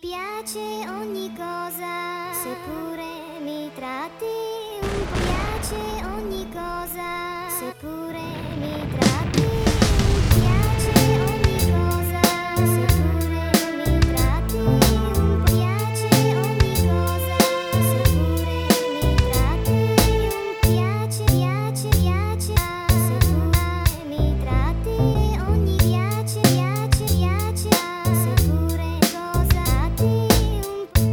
piace ogni cosa, seppure mi tratti un po'. Piace ogni cosa, seppure mi tratti un po'. Piace ogni cosa, seppure mi tratti un po'. Piace ogni cosa, seppure mi tratti un po'. Piace, piace, piace, seppure mi tratti ogni. Piace, piace, piace, seppure cosa ti un po'.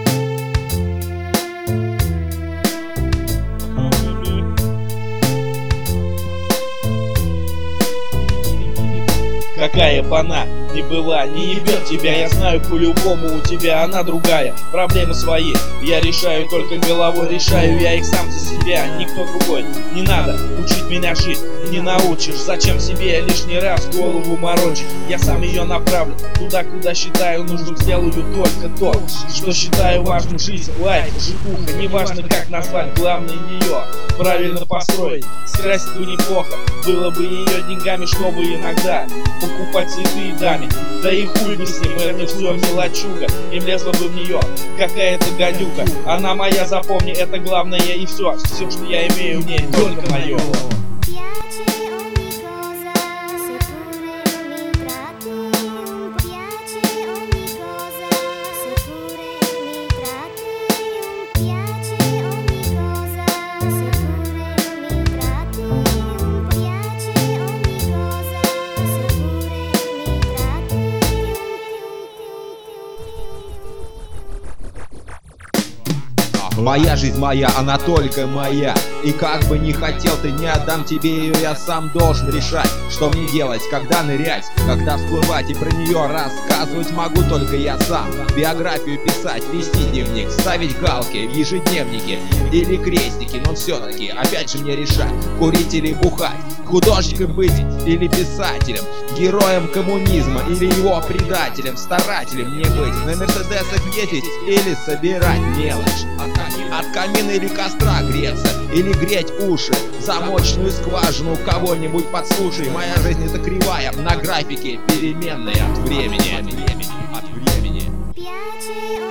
Какая б она ни была, не ебет тебя, я знаю, по-любому у тебя она другая. Проблемы свои я решаю, только головой решаю я их сам за себя, никто другой. Не надо учить меня жить, не научишь. Зачем себе лишний раз голову морочить? Я сам ее направлю туда, куда считаю нужным. Сделаю только то, что считаю важным. Жизнь, лайф, житуха, неважно как назвать, главное ее правильно построить. Скрасить бы неплохо, было бы ее деньгами, чтобы иногда покупать цветы и даме. Да и хуй бы с ним, это все мелочуга. Не влезла бы в нее какая-то гадюка. Она моя, запомни, это главное и все. Все, что я имею в ней, только мое. Piace ogni cosa, seppure mi tratti un po'. Piace ogni cosa, seppure mi tratti un po'. Piace ogni cosa, seppure mi tratti un po'. Piace ogni cosa, seppure mi tratti Моя жизнь моя, она только моя. И как бы не хотел ты, не отдам тебе ее. Я сам должен решать, что мне делать, когда нырять, когда всплывать. И про нее рассказывать могу только я сам. Биографию писать, вести дневник, ставить галки в ежедневнике или крестики. Но все-таки опять же мне решать, курить или бухать, художником быть или писателем, героем коммунизма или его предателем, старателем мне быть, на мерседесах ездить или собирать мелочь, от камина или костра греться, или греть уши, замочную скважину кого-нибудь подслушай. Моя жизнь это кривая, на графике переменная от времени. Piace